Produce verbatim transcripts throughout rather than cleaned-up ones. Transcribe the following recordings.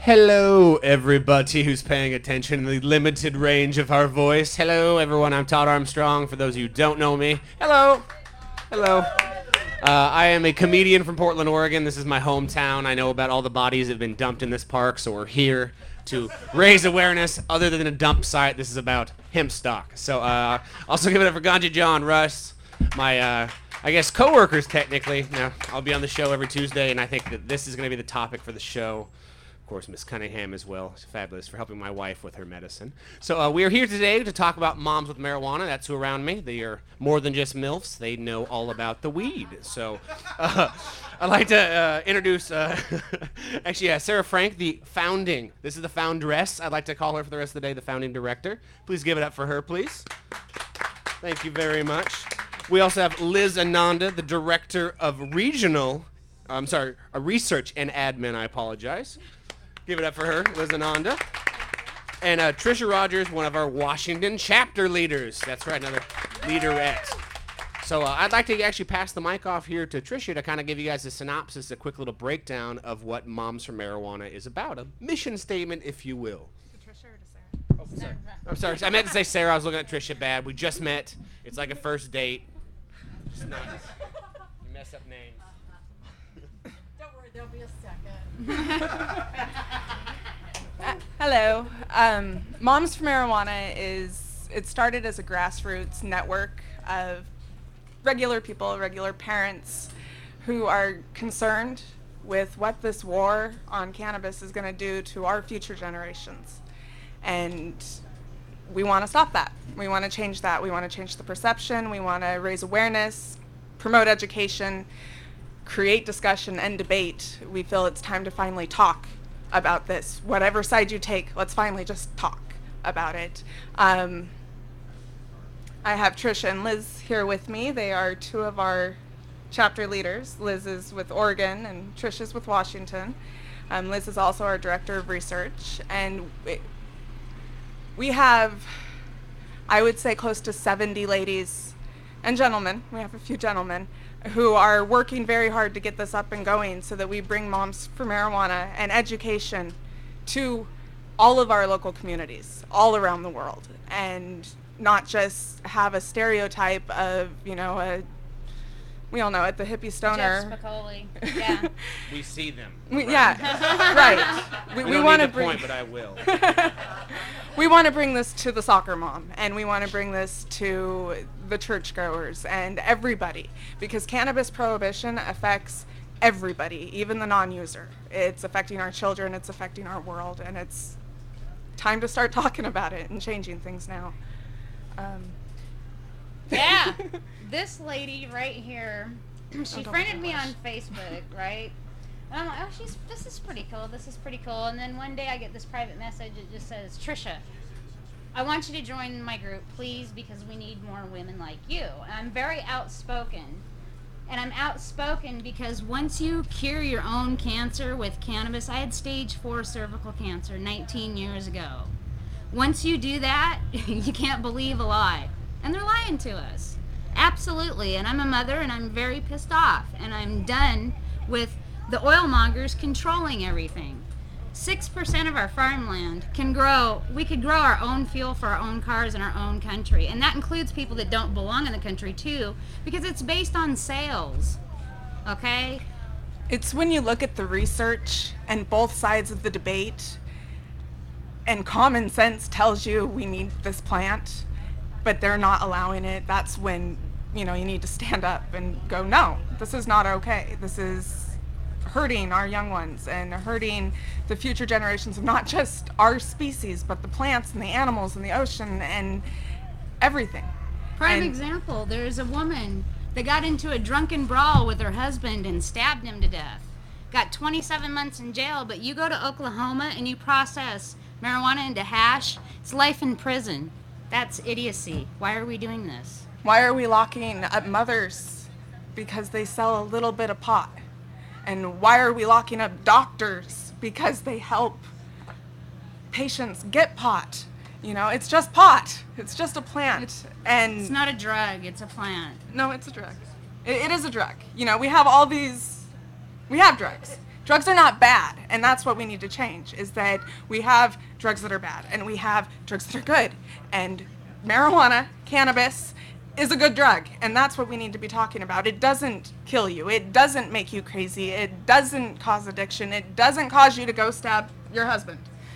Hello, everybody who's paying attention to the limited range of our voice. Hello, everyone. I'm Todd Armstrong. For those of you who don't know me, hello. Hello. Uh, I am a comedian from Portland, Oregon. This is my hometown. I know about all the bodies that have been dumped in this park, so we're here to raise awareness. Other than a dump site, this is about hemp stock. So uh, also give it up for Ganja John Russ, my, uh, I guess, co-workers technically. Now, I'll be on the show every Tuesday, and I think that this is going to be the topic for the show. Of course, Miss Cunningham as well. She's fabulous for helping my wife with her medicine. So uh, we are here today to talk about moms with marijuana. That's who around me. They are more than just MILFs. They know all about the weed. So uh, I'd like to uh, introduce, uh, actually, yeah, Sarah Frank, the founding, this is the foundress. I'd like to call her for the rest of the day the founding director. Please give it up for her, please. Thank you very much. We also have Liz Ananda, the director of regional, I'm sorry, a research and admin, I apologize. Give it up for her, Liz Ananda. And uh, Trisha Rogers, one of our Washington chapter leaders. That's right, another leaderette. So uh, I'd like to actually pass the mic off here to Trisha to kind of give you guys a synopsis, a quick little breakdown of what Moms for Marijuana is about. A mission statement, if you will. To Trisha or to Sarah? Oh, sorry. I'm sorry. I meant to say Sarah. I was looking at Trisha bad. We just met. It's like a first date. Just not. You mess up names. Don't worry, there'll be a second. Uh, hello. Um, Moms for Marijuana is, it started as a grassroots network of regular people, regular parents who are concerned with what this war on cannabis is going to do to our future generations. And we want to stop that. We want to change that. We want to change the perception. We want to raise awareness, promote education, create discussion and debate. We feel it's time to finally talk about this. Whatever side you take, let's finally just talk about it. Um, I have Trisha and Liz here with me. They are two of our chapter leaders. Liz is with Oregon and Trisha is with Washington. Um, Liz is also our director of research. And we, we have, I would say, close to seventy ladies and gentlemen. We have a few gentlemen who are working very hard to get this up and going so that we bring Moms for Marijuana and education to all of our local communities all around the world, and not just have a stereotype of, you know, a, we all know it, the hippie stoner. Jeff Spicoli. Yeah. We see them. We, yeah, right. We, We, we don't want need to the bring. point, but I will. We want to bring this to the soccer mom, and we want to bring this to the churchgoers and everybody, because cannabis prohibition affects everybody, even the non-user. It's affecting our children, it's affecting our world, and it's time to start talking about it and changing things now. Um. Yeah. This lady right here, she don't friended me blush. on Facebook, right? And I'm like, oh, she's, this is pretty cool, this is pretty cool. And then one day I get this private message that just says, Trisha, I want you to join my group, please, because we need more women like you. And I'm very outspoken. And I'm outspoken because once you cure your own cancer with cannabis, I had stage four cervical cancer nineteen years ago. Once you do that, you can't believe a lie. And they're lying to us. Absolutely. And I'm a mother, and I'm very pissed off. And I'm done with the oil mongers controlling everything. Six percent of our farmland can grow, we could grow our own fuel for our own cars in our own country. And that includes people that don't belong in the country too, because it's based on sales, okay? It's when you look at the research and both sides of the debate, and common sense tells you we need this plant, but they're not allowing it. That's when, you know, you need to stand up and go, no, this is not okay. This is hurting our young ones and hurting the future generations of not just our species, but the plants and the animals and the ocean and everything. Prime And- example, there's a woman that got into a drunken brawl with her husband and stabbed him to death. Got twenty-seven months in jail, but you go to Oklahoma and you process marijuana into hash, it's life in prison. That's idiocy. Why are we doing this? Why are we locking up mothers because they sell a little bit of pot? And why are we locking up doctors because they help patients get pot? You know, it's just pot. It's just a plant. And It's not a drug, it's a plant. no, it's a drug. It, it is a drug. You know, we have all these, we have drugs. drugs are not bad, and that's what we need to change, is that we have drugs that are bad, and we have drugs that are good. And marijuana, cannabis, is a good drug, and that's what we need to be talking about. It doesn't kill you. It doesn't make you crazy. It doesn't cause addiction. It doesn't cause you to go stab your husband.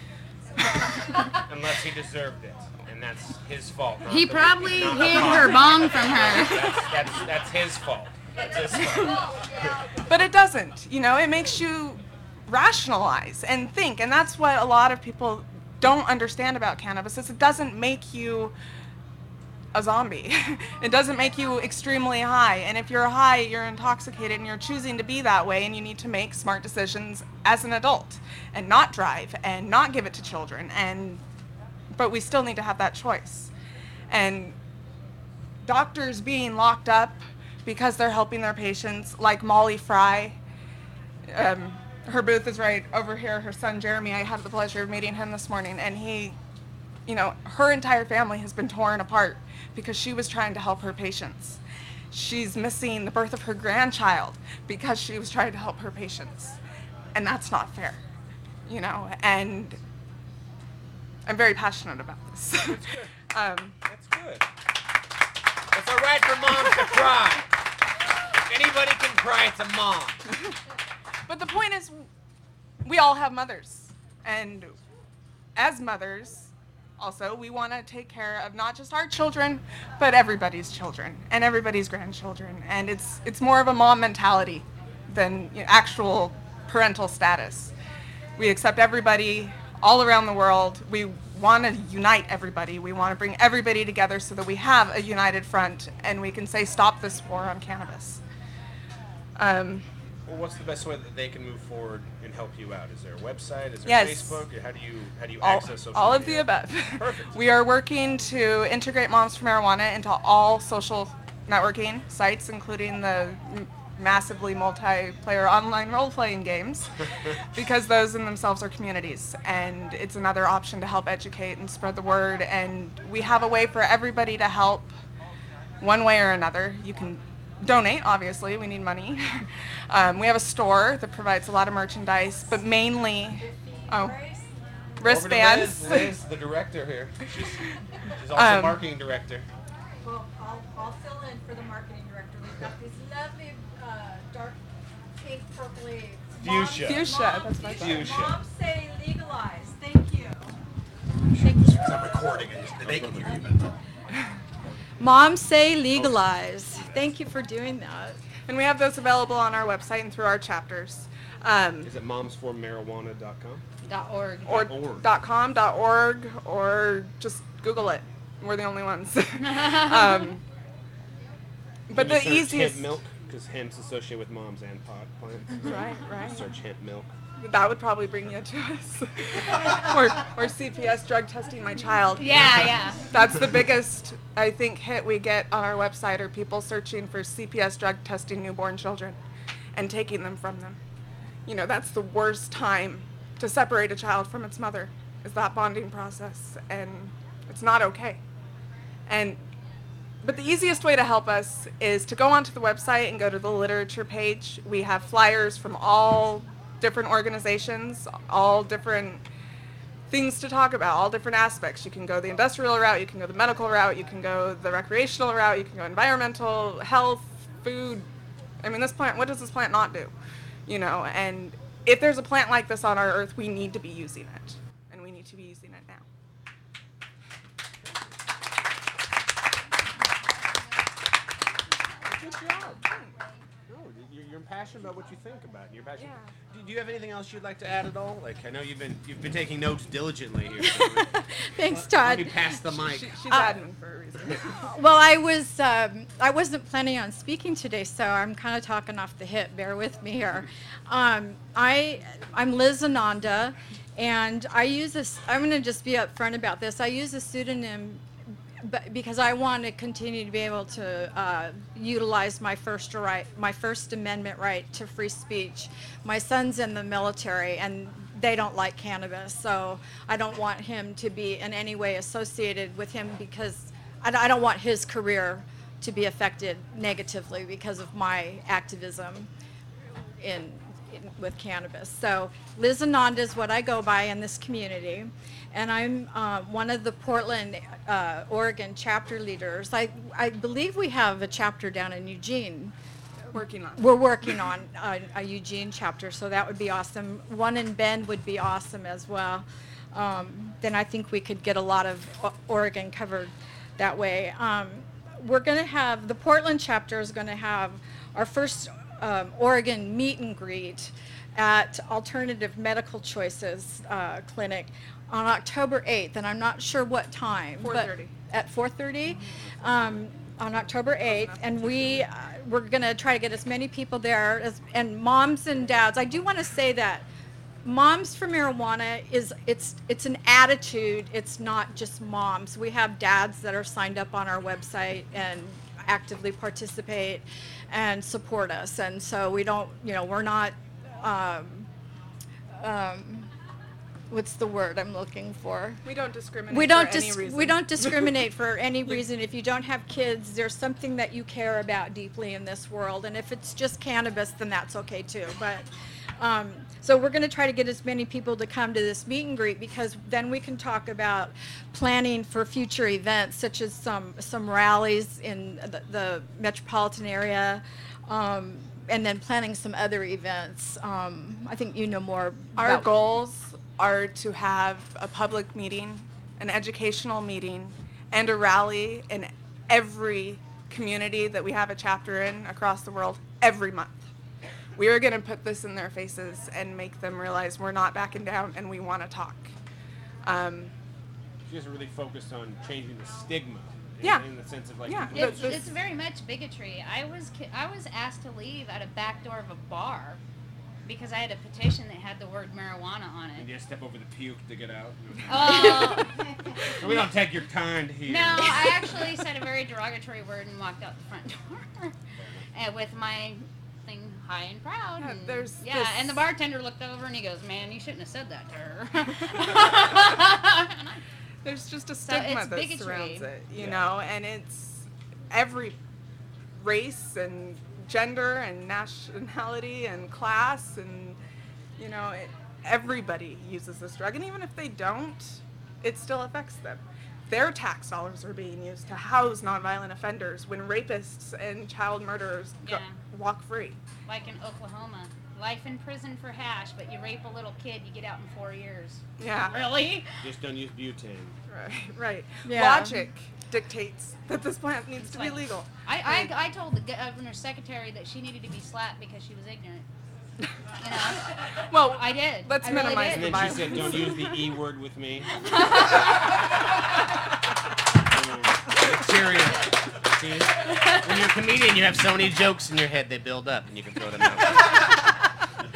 Unless he deserved it, and that's his fault. not He the- probably not the hid mom. her bong from her. That's, that's, that's his fault. That's his fault. But it doesn't. You know, it makes you rationalize and think, and that's what a lot of people don't understand about cannabis, is it doesn't make you a zombie. It doesn't make you extremely high, and if you're high, you're intoxicated, and you're choosing to be that way, and you need to make smart decisions as an adult and not drive and not give it to children. And but we still need to have that choice. And doctors being locked up because they're helping their patients, like Molly Fry, um, her booth is right over here. Her son Jeremy, I had the pleasure of meeting him this morning, and he, you know, her entire family has been torn apart because she was trying to help her patients. She's missing the birth of her grandchild because she was trying to help her patients. And that's not fair, you know, and I'm very passionate about this. That's good. um, That's good. It's all right for moms to cry. If anybody can cry, it's a mom. but the point is, we all have mothers. And as mothers, also, we want to take care of not just our children, but everybody's children and everybody's grandchildren. And it's it's more of a mom mentality than, you know, actual parental status. We accept everybody all around the world. We want to unite everybody. We want to bring everybody together so that we have a united front and we can say, stop this war on cannabis. Um, Well, what's the best way that they can move forward and help you out? Is there a website? Is there Yes. Facebook? How do you how do you all, access social all of the media? above. Perfect. We are working to integrate Moms for Marijuana into all social networking sites, including the m- massively multiplayer online role-playing games, because those in themselves are communities, and it's another option to help educate and spread the word. And we have a way for everybody to help one way or another. You can donate, obviously, we need money. um, we have a store that provides a lot of merchandise, but mainly, oh, wristbands. Over to Liz, Liz, the director here. She's, she's also Um, marketing director. Well, I'll, I'll fill in for the marketing director. We've got these lovely uh, dark pink, purpley. Fuchsia. Moms- Fuchsia, Mom- that's my Fuchsia. Moms say legalize. Thank you. I'm recording and they can hear you. Moms say legalize. Thank you for doing that. And we have those available on our website and through our chapters. Um, Is it moms for marijuana dot com? Dot org. or org. dot .com, dot .org, or just Google it. We're the only ones. um, but the Can you search easiest... hemp milk, because hemp's associated with moms and pot plants. Right, right. Search hemp milk. That would probably bring you to us. or, or C P S, drug testing my child. Yeah, yeah. That's the biggest, I think, hit we get on our website, are people searching for C P S drug testing newborn children and taking them from them. You know, that's the worst time to separate a child from its mother, is that bonding process, and it's not okay. And but the easiest way to help us is to go onto the website and go to the literature page. We have flyers from all different organizations, all different things to talk about, all different aspects. You can go the industrial route, you can go the medical route, you can go the recreational route, you can go environmental, health, food. I mean, this plant, what does this plant not do? You know, and if there's a plant like this on our earth, we need to be using it, and we need to be using it now. Good job. No, you're, you're passionate about what you think about. You're passionate. Yeah. Do, do you have anything else you'd like to add at all? Like, I know you've been you've been taking notes diligently here. So Thanks, let Todd. me pass the mic. She, she's Uh, admin for a reason. Well, I was um, I wasn't planning on speaking today, so I'm kind of talking off the hip. Bear with me here. Um, I I'm Liz Ananda, and I use this. I'm going to just be upfront about this. I use a pseudonym, but because I want to continue to be able to uh, utilize my first right, my First Amendment right to free speech. My son's in the military, and they don't like cannabis, so I don't want him to be in any way associated with him, because I I don't want his career to be affected negatively because of my activism in in- with cannabis. So Liz Ananda is what I go by in this community, and I'm uh, one of the Portland, uh, Oregon chapter leaders. I, I believe we have a chapter down in Eugene. Working on. We're working on a, a Eugene chapter, so that would be awesome. One in Bend would be awesome as well. Um, then I think we could get a lot of O- Oregon covered that way. Um, we're going to have, the Portland chapter is going to have our first um, Oregon meet and greet at Alternative Medical Choices uh, Clinic on October eighth, and I'm not sure what time. but- four thirty. At four thirty, um, on October eighth, and we, uh, we're gonna try to get as many people there as, and moms and dads. I do want to say that Moms for Marijuana is, it's, it's an attitude, it's not just moms. We have dads that are signed up on our website and actively participate and support us, and so we don't, you know, we're not, um, um, what's the word I'm looking for? We don't discriminate We don't for any dis- reason. we don't discriminate for any reason. If you don't have kids, there's something that you care about deeply in this world, and if it's just cannabis, then that's okay too. But um, so we're going to try to get as many people to come to this meet and greet, because then we can talk about planning for future events, such as some some rallies in the, the metropolitan area. Um, and then planning some other events. Um, I think you know more. Our about- goals are to have a public meeting, an educational meeting, and a rally in every community that we have a chapter in across the world every month. We are going to put this in their faces and make them realize we're not backing down and we want to talk. Um, You guys are really focused on changing the stigma. In, Yeah. in the sense of like. Yeah. people- It's, But it's very much bigotry. I was ki- I was asked to leave at a back door of a bar because I had a petition that had the word marijuana on And it. you step over the puke to get out. Oh. So we don't take your kind here. No, I actually said a very derogatory word and walked out the front door, and with my thing high and proud. Yeah, and, there's yeah, this- and the bartender looked over and he goes, "Man, you shouldn't have said that to her." There's just a So stigma it's that bigotry. surrounds it, you Yeah. know, and it's every race and gender and nationality and class, and you know, it, everybody uses this drug, and even if they don't, it still affects them. Their tax dollars are being used to house nonviolent offenders when rapists and child murderers go, Yeah. walk free. Like in Oklahoma, life in prison for hash, but you rape a little kid, you get out in four years. Yeah. Really? Just don't use butane. Right, right. Yeah. Logic dictates that this plant needs to be Like- legal. I, I, I told the governor's secretary that she needed to be slapped because she was ignorant. You know? Well, I did. Let's I really minimize did. And the then she violence. said, "Don't use the E word with me." Serious. See? When you're a comedian, you have so many jokes in your head, they build up, and you can throw them out.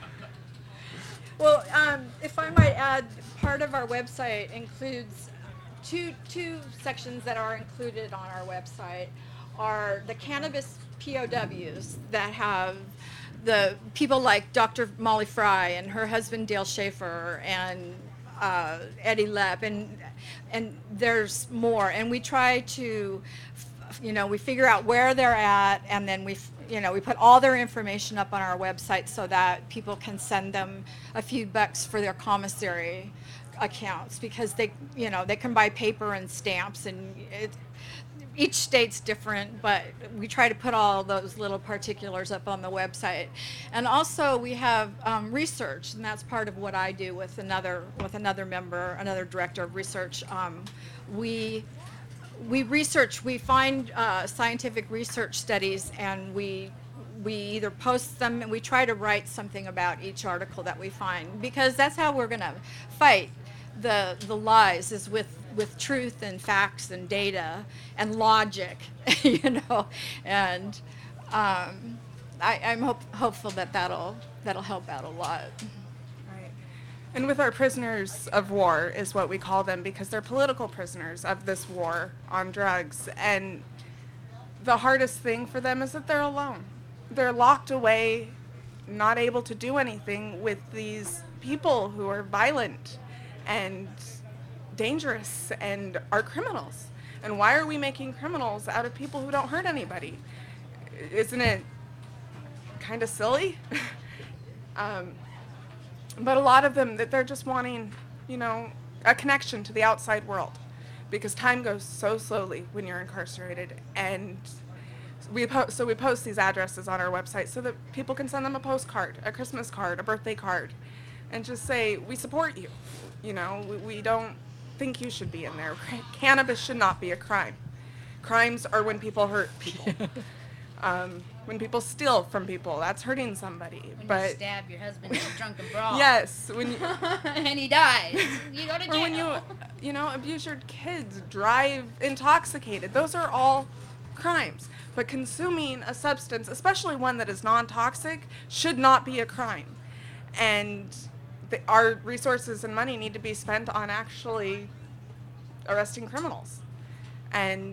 Well, um, if I might add, part of our website includes two two sections that are included on our website are the cannabis P O Ws that have the people like Doctor Molly Fry and her husband Dale Schaefer and uh, Eddie Lepp, and and there's more, and we try to, you know, we figure out where they're at, and then we, you know, we put all their information up on our website so that people can send them a few bucks for their commissary accounts, because they, you know, they can buy paper and stamps, and it, each state's different, but we try to put all those little particulars up on the website. And also we have um, research, and that's part of what I do with another with another member, another director of research. Um, we we research, we find uh, scientific research studies, and we we either post them, and we try to write something about each article that we find, because that's how we're going to fight the the lies, is with with truth and facts and data and logic, you know, and um, I, I'm hope, hopeful that that'll that'll help out a lot. Right. And with our prisoners of war is what we call them, because they're political prisoners of this war on drugs. And the hardest thing for them is that they're alone. They're locked away, not able to do anything with these people who are violent and dangerous and are criminals. And why are we making criminals out of people who don't hurt anybody? Isn't it kind of silly? Um, but a lot of them, that they're just wanting, you know, a connection to the outside world, because time goes so slowly when you're incarcerated. And we po- so we post these addresses on our website so that people can send them a postcard, a Christmas card, a birthday card, and just say, we support you. You know, we, we don't think you should be in there. Cannabis should not be a crime. Crimes are when people hurt people. um, when people steal from people, that's hurting somebody. When but you stab your husband in a drunken brawl. yes, when you, and he dies, you go to jail. or when you, you know, abuse your kids, drive intoxicated. Those are all crimes. But consuming a substance, especially one that is non-toxic, should not be a crime. And the, our resources and money need to be spent on actually arresting criminals. And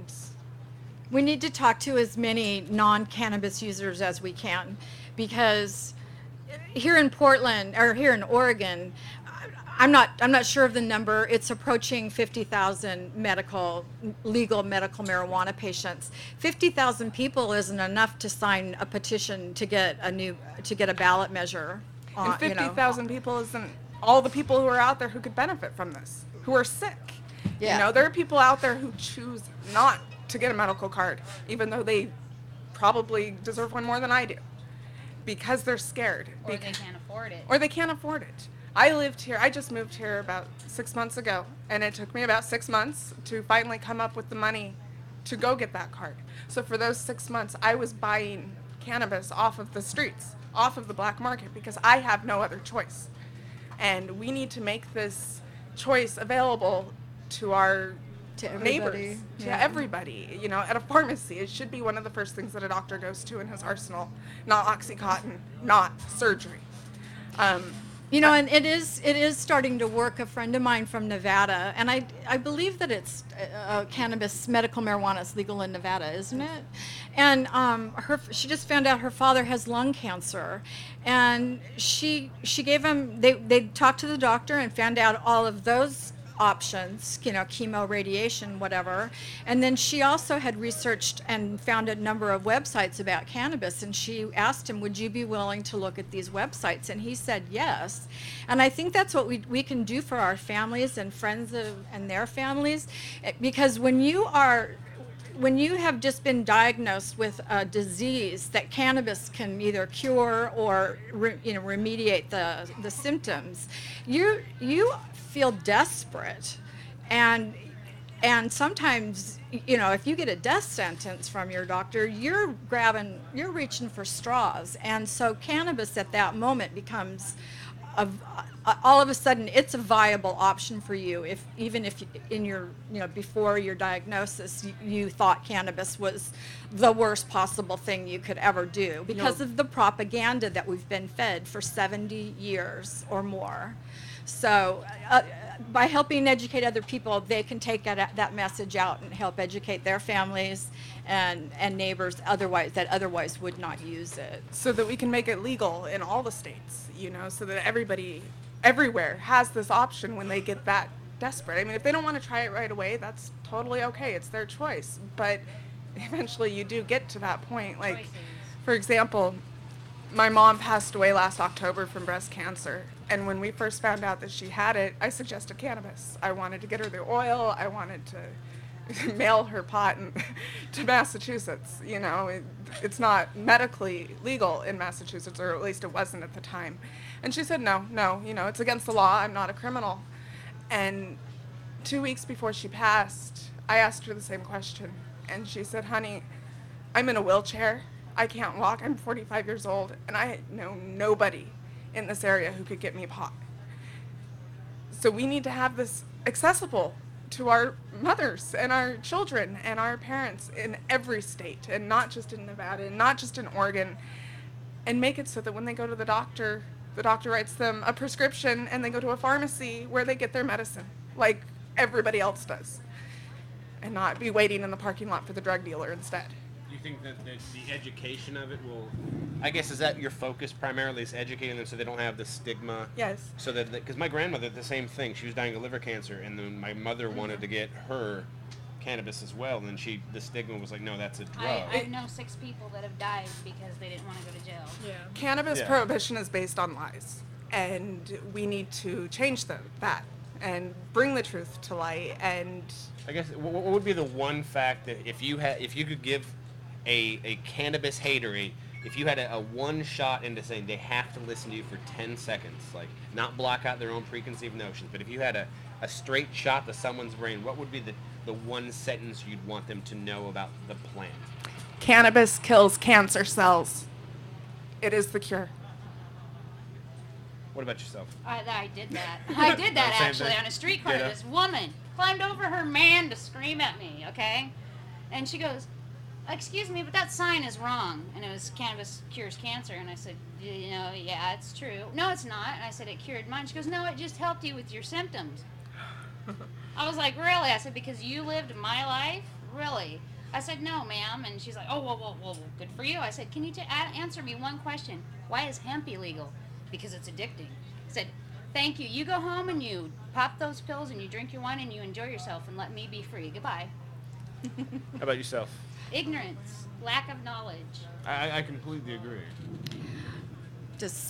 we need to talk to as many non-cannabis users as we can, because here in Portland, or here in Oregon, I'm not I'm not sure of the number. It's approaching fifty thousand medical legal medical marijuana patients. fifty thousand people isn't enough to sign a petition to get a new to get a ballot measure. And uh, you know. fifty thousand people isn't all the people who are out there who could benefit from this, who are sick. Yeah. You know, there are people out there who choose not to get a medical card, even though they probably deserve one more than I do, because they're scared. Or they Because- can't afford it. Or they can't afford it. I lived here, I just moved here about six months ago, and it took me about six months to finally come up with the money to go get that card. So for those six months, I was buying cannabis off of the streets, off of the black market, because I have no other choice. And we need to make this choice available to our To everybody, neighbors, to yeah. everybody. You know, at a pharmacy, it should be one of the first things that a doctor goes to in his arsenal, not OxyContin, not surgery. Um, You know, and it is it is starting to work. A friend of mine from Nevada, and I I believe that it's uh, uh, cannabis, medical marijuana is legal in Nevada, isn't it? And um, her she just found out her father has lung cancer, and she she gave him they they talked to the doctor and found out all of those options, you know, chemo, radiation, whatever. And then she also had researched and found a number of websites about cannabis, and she asked him, would you be willing to look at these websites? And he said yes. And I think that's what we, we can do for our families and friends of, and their families, eh, because when you are when you have just been diagnosed with a disease that cannabis can either cure or re, you know remediate the the symptoms, you you feel desperate, and and sometimes, you know, if you get a death sentence from your doctor, you're grabbing you're reaching for straws. And so cannabis at that moment becomes a, all of a sudden it's a viable option for you, if even if in your you know before your diagnosis you, you thought cannabis was the worst possible thing you could ever do because No. of the propaganda that we've been fed for seventy years or more. So uh, by helping educate other people, they can take that, that message out and help educate their families and, and neighbors otherwise that otherwise would not use it. so that we can make it legal in all the states, you know, so that everybody everywhere has this option when they get that desperate. I mean, if they don't want to try it right away, that's totally okay. It's their choice. But eventually you do get to that point. Like, Choices. for example, my mom passed away last October from breast cancer. And when we first found out that she had it, I suggested cannabis. I wanted to get her the oil. I wanted to mail her pot in, to Massachusetts. You know, it, it's not medically legal in Massachusetts, or at least it wasn't at the time. And she said, no, no, you know, it's against the law. I'm not a criminal. And two weeks before she passed, I asked her the same question. And she said, honey, I'm in a wheelchair. I can't walk. I'm forty-five years old, and I know nobody in this area who could get me pot. So we need to have this accessible to our mothers and our children and our parents in every state, and not just in Nevada, and not just in Oregon, and make it so that when they go to the doctor, the doctor writes them a prescription and they go to a pharmacy where they get their medicine like everybody else does, and not be waiting in the parking lot for the drug dealer instead. Do you think that the, the education of it will, I guess, is that your focus primarily, is educating them so they don't have the stigma? Yes. So that, because my grandmother did the same thing. She was dying of liver cancer, and then my mother wanted to get her cannabis as well, and then she the stigma was like, no, that's a drug. I, I know six people that have died because they didn't want to go to jail. Yeah. Cannabis Yeah. prohibition is based on lies, and we need to change the, that and bring the truth to light. And I guess what, what would be the one fact that if you had if you could give a a cannabis hater a if you had a, a one shot into saying they have to listen to you for ten seconds, like not block out their own preconceived notions, but if you had a, a straight shot to someone's brain, what would be the, the one sentence you'd want them to know about the plant? cannabis kills cancer cells. It is the cure. What about yourself? I, I did that. I did that Same actually thing. on a street corner. Ditto. This woman climbed over her man to scream at me, okay? And she goes, excuse me, but that sign is wrong. And it was cannabis cures cancer. And I said, you know, yeah, it's true. No, it's not. And I said, it cured mine. She goes, no, it just helped you with your symptoms. I was like, really? I said, because you lived my life? Really? I said, no, ma'am. And she's like, oh, well, well, well, good for you. I said, can you t- a- answer me one question? Why is hemp illegal? Because it's addicting. I said, thank you. You go home and you pop those pills and you drink your wine and you enjoy yourself and let me be free. Goodbye. How about yourself? Ignorance, lack of knowledge. I, I completely agree. Just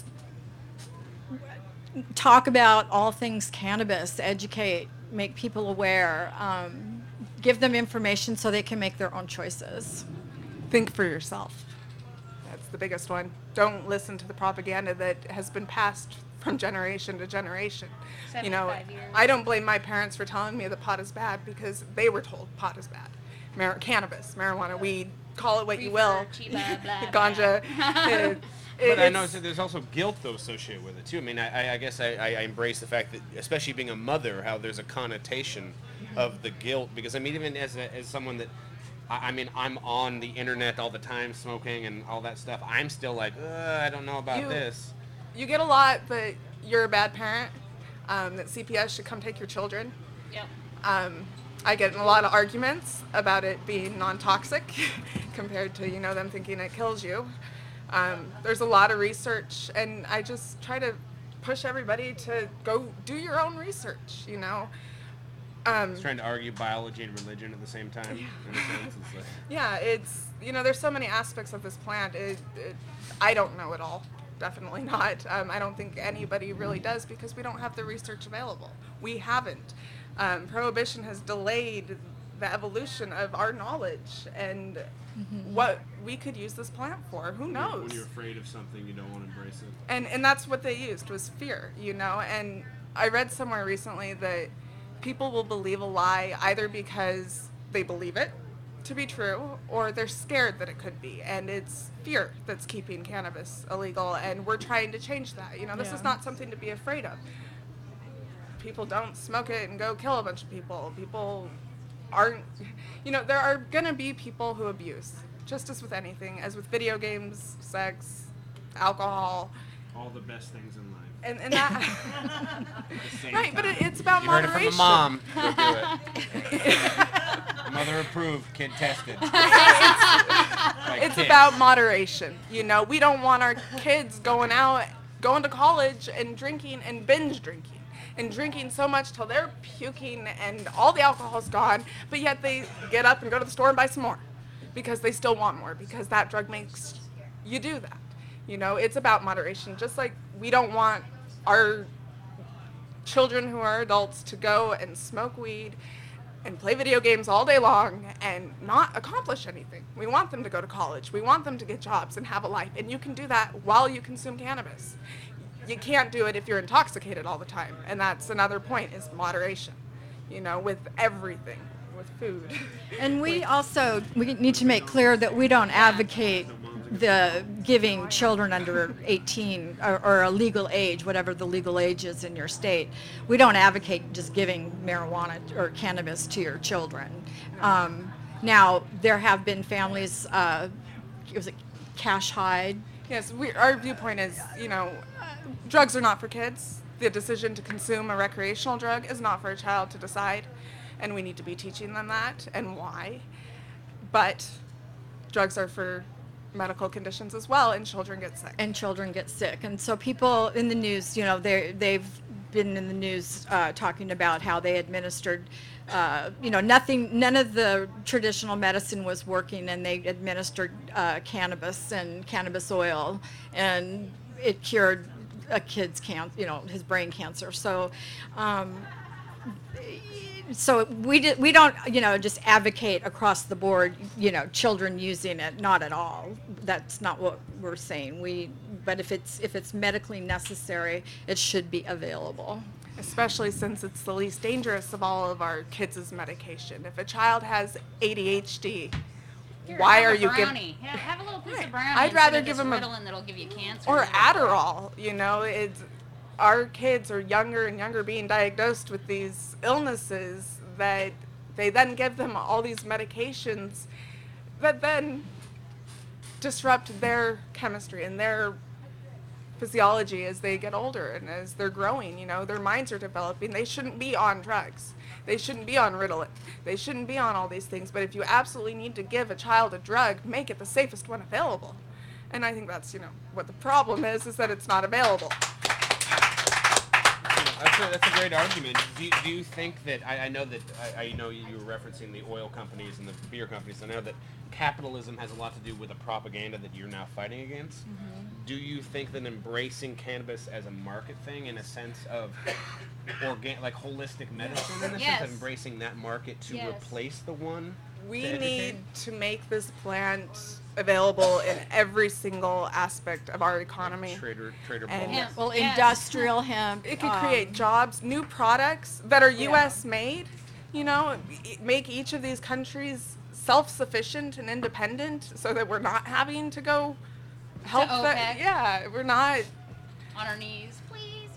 talk about all things cannabis, educate, make people aware, um, give them information so they can make their own choices. Think for yourself. That's the biggest one. Don't listen to the propaganda that has been passed from generation to generation. You know, seventy-five years. I don't blame my parents for telling me that pot is bad because they were told pot is bad. Mar- cannabis, marijuana, weed, call it what you will. Reefer, chiba, blah, Ganja. it- But I know it's- so there's also guilt though associated with it too. I mean, I, I guess I, I, I embrace the fact that, especially being a mother, how there's a connotation of the guilt. Because I mean, even as a, as someone that, I, I mean, I'm on the internet all the time, smoking and all that stuff. I'm still like, uh, I don't know about You- this. You get a lot that you're a bad parent, um, that C P S should come take your children. Yep. Um, I get in a lot of arguments about it being non-toxic compared to, you know, them thinking it kills you. Um, there's a lot of research, and I just try to push everybody to go do your own research, you know. Um, It's trying to argue biology and religion at the same time. In a sense. It's like, yeah, it's, you know, there's so many aspects of this plant. It, it, I don't know it all. Definitely not. Um, I don't think anybody really does because we don't have the research available. We haven't. Um, Prohibition has delayed the evolution of our knowledge and what we could use this plant for. Who knows? when you're afraid of something, you don't want to embrace it. And and that's what they used was fear, you know. And I read somewhere recently that people will believe a lie either because they believe it to be true or they're scared that it could be. And it's fear that's keeping cannabis illegal, and we're trying to change that. You know, this Yeah. is not something to be afraid of. People don't smoke it and go kill a bunch of people. People aren't, you know, there are gonna be people who abuse, just as with anything, as with video games, sex, alcohol. All the best things in life. And, and that, At the same right, but time. it, it's about You heard it moderation. from a mom. Go do it. Mother approved, kid tested. Like It's kids. about moderation. You know, we don't want our kids going out, going to college and drinking and binge drinking and drinking so much till they're puking and all the alcohol's gone, but yet they get up and go to the store and buy some more because they still want more because that drug makes you do that. You know, it's about moderation. Just like we don't want our children who are adults to go and smoke weed and play video games all day long and not accomplish anything. We want them to go to college. We want them to get jobs and have a life. And you can do that while you consume cannabis. You can't do it if you're intoxicated all the time. And that's another point is moderation, you know, with everything, with food. And we also, we need to make clear that we don't advocate the giving children under eighteen or, or a legal age, whatever the legal age is in your state. We don't advocate just giving marijuana or cannabis to your children. Um, now, there have been families, uh, was it Cash Hyde? Yes, we, our viewpoint is, you know, drugs are not for kids. The decision to consume a recreational drug is not for a child to decide, and we need to be teaching them that and why. But drugs are for medical conditions as well, and children get sick. And children get sick. And so people in the news, you know, they they've been in the news uh, talking about how they administered, uh, you know, nothing, none of the traditional medicine was working, and they administered uh, cannabis and cannabis oil, and it cured a kid's cancer, you know, his brain cancer. So, um, so we did, we don't, you know, just advocate across the board, you know, children using it. Not at all. That's not what we're saying. We, but if it's if it's medically necessary, it should be available. Especially since it's the least dangerous of all of our kids' medication. If a child has A D H D, Here, why have are a you giving? brownie. Have, have a little piece Right. of brownie. I'd instead rather of give this them a- Ritalin that'll give you cancer. Or Adderall, you know, it's our kids are younger and younger being diagnosed with these illnesses that they then give them all these medications that then disrupt their chemistry and their physiology as they get older and as they're growing, you know, their minds are developing. They shouldn't be on drugs. They shouldn't be on Ritalin. They shouldn't be on all these things. But if you absolutely need to give a child a drug, make it the safest one available. And I think that's, you know, what the problem is, is that it's not available. That's a, that's a great argument. Do you, do you think that, I, I know that, I, I know you were referencing the oil companies and the beer companies. I know that capitalism has a lot to do with the propaganda that you're now fighting against. Mm-hmm. Do you think that embracing cannabis as a market thing, in a sense of organ, like holistic medicine, in the Yes. sense of embracing that market to Yes. replace the one? We to educate? need to make this plant available in every single aspect of our economy. Trader, Trader And- Paul's. Yeah. Well, Yes. industrial hemp. It could um, create jobs, new products that are U S made, you know, e- make each of these countries self-sufficient and independent so that we're not having to go help OPEC. that. Yeah, we're not. On our knees, please.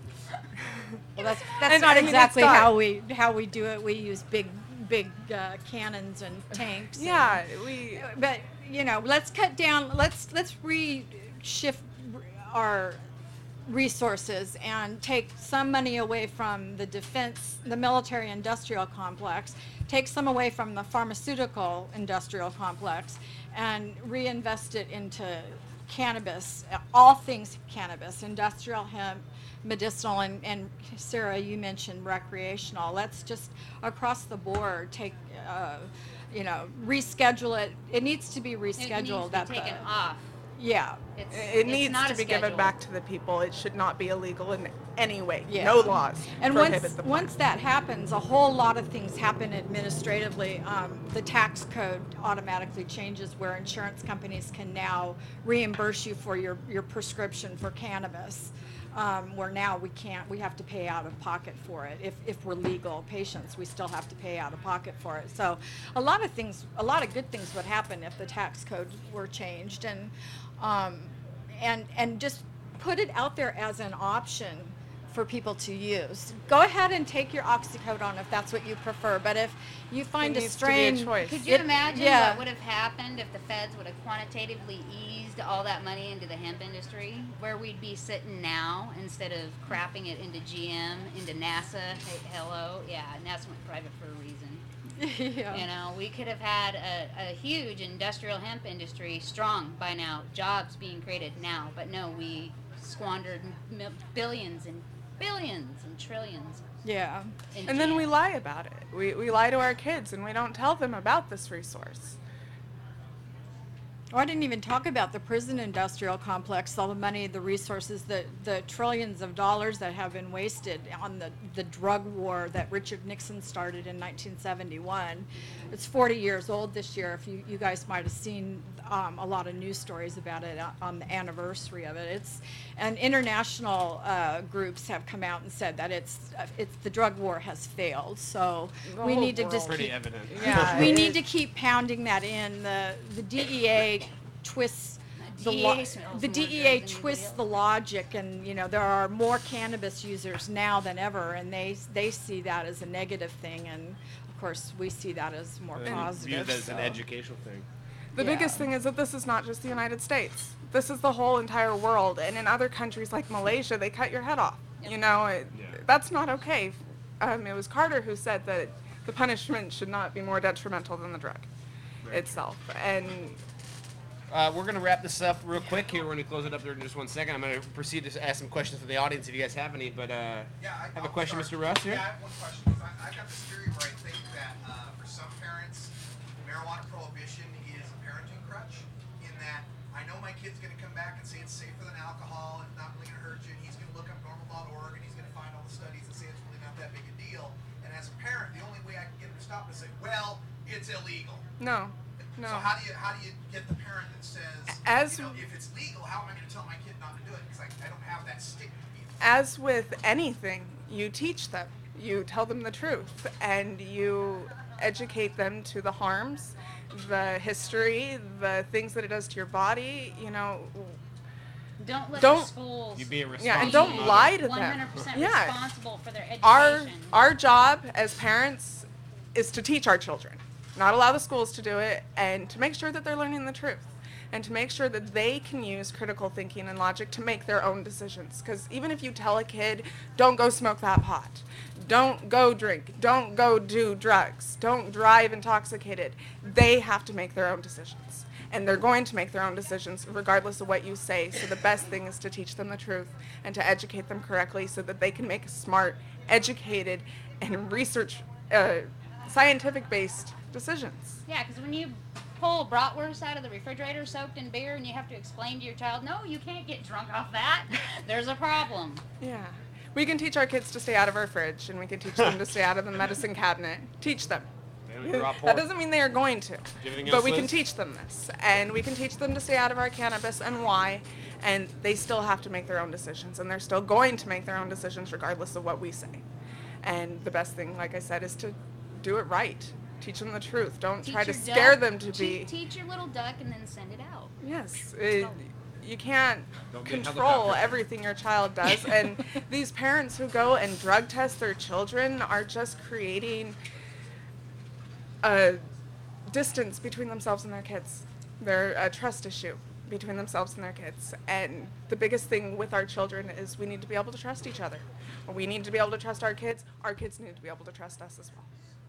Well, that's that's And, not I mean, it's exactly not- how we how we do it. We use big big uh, cannons and tanks. and- Yeah, we. but you know, let's cut down. Let's let's re shift our resources and take some money away from the defense, the military industrial complex, take some away from the pharmaceutical industrial complex, and reinvest it into cannabis, uh, all things cannabis, industrial hemp, medicinal, and, and Sarah, you mentioned recreational. Let's just across the board take, uh, you know, reschedule it. It needs to be It needs rescheduled. to at be taken the, off. Yeah. It's, It it's needs not to a be given schedule. back to the people. It should not be illegal in any way. Yeah. No laws And prohibit once the once that happens, a whole lot of things happen administratively. Um, the tax code automatically changes, where insurance companies can now reimburse you for your, your prescription for cannabis. Um, where now we can't, we have to pay out of pocket for it. If, if we're legal patients, we still have to pay out of pocket for it. So a lot of things, a lot of good things would happen if the tax code were changed, and, um, and, and just put it out there as an option for people to use. Go ahead and take your oxycodone if that's what you prefer, but if you find a needs to be a strain, choice. Could you it- imagine yeah. what would have happened if the feds would have quantitatively eased all that money into the hemp industry? Where we'd be sitting now instead of crapping it into G M, into NASA. Hey, hello, yeah, NASA went private for a reason. yeah. You know, we could have had a, a huge industrial hemp industry strong by now, jobs being created now. But no, we squandered mil- billions and billions and trillions. Yeah. In And then we jam. lie about it. We, we lie to our kids and we don't tell them about this resource. Oh, I didn't even talk about the prison industrial complex, all the money, the resources, the, the trillions of dollars that have been wasted on the, the drug war that Richard Nixon started in nineteen seventy-one. It's forty years old this year. If you, you guys might have seen um, a lot of news stories about it on the anniversary of it. It's, and international uh, groups have come out and said that it's, it's the drug war has failed. So The we whole need to world. just Pretty keep, evident. Yeah, we it- need to keep pounding that in. The the D E A twists the D E A lo- smells the more D E A drugs than anybody twists else. the logic, and you know there are more cannabis users now than ever, and they they see that as a negative thing, and of course we see that as more And positive. viewed as an so. educational thing. The Yeah. biggest thing is that this is not just the United States. This is the whole entire world. And in other countries like Malaysia, they cut your head off. You know, it, Yeah. that's not okay. Um, it was Carter who said that the punishment should not be more detrimental than the drug Right. itself. And Uh, we're going to wrap this up real quick here. We're going to close it up there in just one second. I'm going to proceed to ask some questions from the audience if you guys have any. But uh, Yeah, I have a I'll question, start. Mister Russ, here? Yeah, I have one question. I, I've got this theory where I think that uh, for some parents, marijuana prohibition is a parenting crutch. In that, I know my kid's going to come back and say it's safer than alcohol, and it's not really going to hurt you, and he's going to look up normal dot org, and he's going to find all the studies and say it's really not that big a deal. And as a parent, the only way I can get him to stop is say, well, it's illegal. No, no. So how do you how do you get the parent that says, As- you know, if it's legal, how am I going to tell my kid not to do it? Because I, I don't have that stick. As with anything, you teach them. You tell them the truth, and you educate them to the harms, the history, the things that it does to your body. You know, Don't let Don't- the schools You be a responsible yeah, and don't mother. lie to them. one hundred percent Yeah. responsible for their education. Our our job as parents is to teach our children, not allow the schools to do it, and to make sure that they're learning the truth, and to make sure that they can use critical thinking and logic to make their own decisions. Because even if you tell a kid, don't go smoke that pot, don't go drink, don't go do drugs, don't drive intoxicated, they have to make their own decisions. And they're going to make their own decisions regardless of what you say. So the best thing is to teach them the truth and to educate them correctly so that they can make smart, educated, and research, uh, scientific-based decisions. Yeah, because when you pull bratwurst out of the refrigerator soaked in beer and you have to explain to your child, no, you can't get drunk off that, there's a problem. Yeah. We can teach our kids to stay out of our fridge, and we can teach them to stay out of the medicine cabinet. Teach them. They don't drop That pork. doesn't mean they are going to. Anything But else, we can Liz? teach them this. And we can teach them to stay out of our cannabis and why. And they still have to make their own decisions. And they're still going to make their own decisions regardless of what we say. And the best thing, like I said, is to do it right. Teach them the truth. Don't Teach try to your scare duck- them to te- be. Teach your little duck and then send it out. Yes. It, you can't Don't be a control helicopter. everything your child does. And these parents who go and drug test their children are just creating a distance between themselves and their kids. They're a trust issue between themselves and their kids. And the biggest thing with our children is we need to be able to trust each other. We need to be able to trust our kids. Our kids need to be able to trust us as well.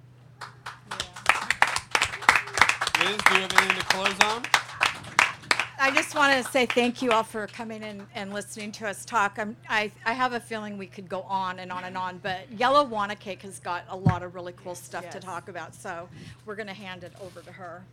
Liz, do you have anything to close on? I just want to say thank you all for coming in and listening to us talk. I'm, I, I have a feeling we could go on and on and on, but Yellow Wanna Cake has got a lot of really cool stuff to Yes. talk about, so we're going to hand it over to her.